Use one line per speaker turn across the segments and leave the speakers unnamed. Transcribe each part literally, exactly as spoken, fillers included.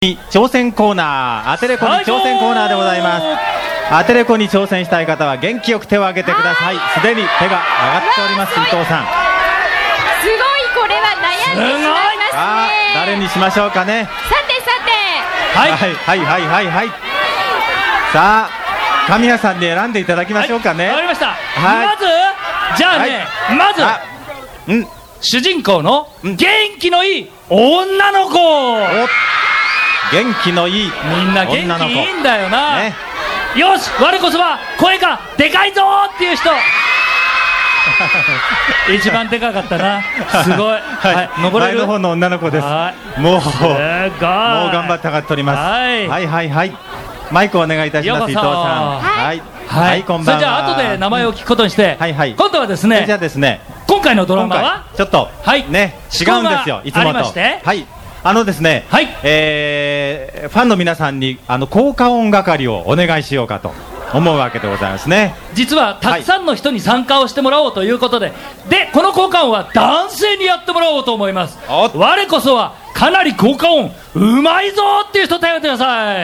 挑戦コーナー、アテレコに挑戦コーナーでございます。アテレコに挑戦したい方は元気よく手を挙げてください。すでに手が上がっております。伊藤さん、
すごい、これは悩んでしまいますね。
あ、誰にしましょうかね。
さてさて、
はいはいはいはいはいはい。さあ、神谷さんに選んでいただきましょうかね。
わかりました。
はい、
まずじゃあね、はい、まず
うん、
主人公の元気のいい女の子、
お、元気のいい
みんな元気いいんだよな、ね、よし、我こそは声がでかいぞっていう人一番でかかったな、すごい、はいはい、登れる
前の方の女の子です。もうもう頑張って上がっております。はい、はいはいはい、マイクお願いいたします。伊藤さん、はいはい、こんばんは。
それじゃあ後で名前を聞くことにして、はいはい、今度はですね、
じゃあですね、
今回のドラマは
ちょっとね、違うんですよ、いつもと。はい、あのですね、はい、えー、ファンの皆さんにあの効果音係をお願いしようかと思うわけでございますね。
実はたくさんの人に参加をしてもらおうということで、はい、でこの効果音は男性にやってもらおうと思います。我こそはかなり効果音うまいぞっていう人手を挙げてください。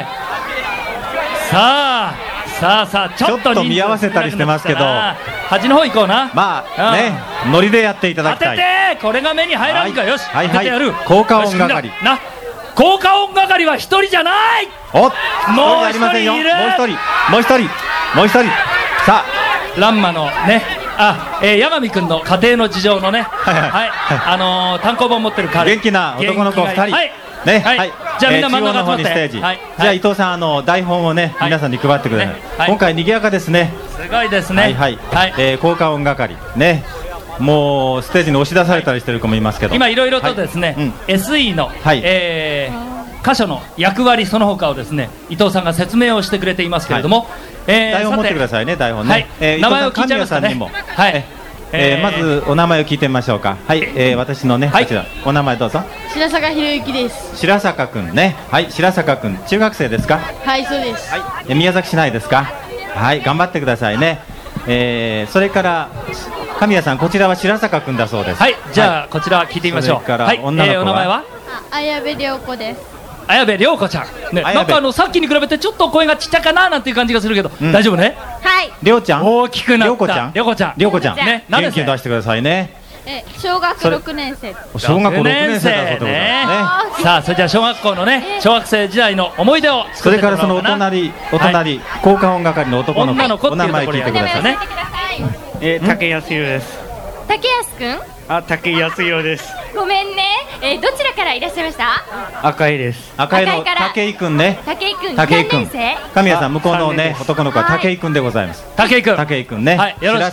さあさあさあ、ちょっと
見合わせたりしてますけど、
端の方行こうな。
まあね、ノリでやっていただきたい。
当てて、これが目に入らんか。よし、当ててやる。
効果音係
な、効果音係は一人じゃない。
お、もう一人いる。もう一人、もう一人、もう一人。さ
あ、ランマのね、あ、えー、八神君の家庭の事情のね、はい、あの単行本持ってる彼、
元気な男の子ふたりね、はい、
じゃあみんな真ん中に
ステージ、じゃあ伊藤さん、あの台本をね、皆さんに配ってください。今回賑やかですね。
すごいですね。
はいはいはい、え効果音係ね、もうステージに押し出されたりしてる子もいますけど、
今いろいろとですね、エスイー の箇所の役割その他をですね、伊藤さんが説明をしてくれていますけれども、
台本持ってくださいね、台本ね。
名前を聞いちゃいますかね。はい。
えー、まずお名前を聞いてみましょうか。はい、えー、私のね、こちらお名前どうぞ。
白坂博之です。
白坂くんね、はい、白坂くん、中学生ですか。
はい、そうです。
はい、え宮崎市内ですか。はい、頑張ってくださいね。えー、それから神谷さん、こちらは白坂くんだそうです。
はい、じゃあ、はい、こちら聞いてみましょう。
それから女の子は、えー、お名前は
綾部涼子です。
綾部涼子ちゃん、ね、なんかあのさっきに比べてちょっと声がちっちゃかななんていう感じがするけど、うん、大丈夫ね。
はい。
涼ちゃん、
大きくなった。
涼子ちゃん、
涼子ちゃん、
涼子ちゃん、
ね、
元気に出してくださいね。
え、小学ろくねん生。
小学ろくねん生だそうでございますね。
さあ、それじゃあ小学校のね、小学生時代の思い出を
それからそのお隣、お隣、効果音係の男の子、お名前聞いてくださいね。
え、竹安弘です。
竹安くん。
あ、竹安弘です。
ごめんね、えー、どちらからいらっしゃいました？
赤井です。
赤井の武井くんね。
武井くん、
武井くん。神谷さん、向こうのね、男の子は武井くんでございます。
武井くん。
武井くんね。
はい、よろし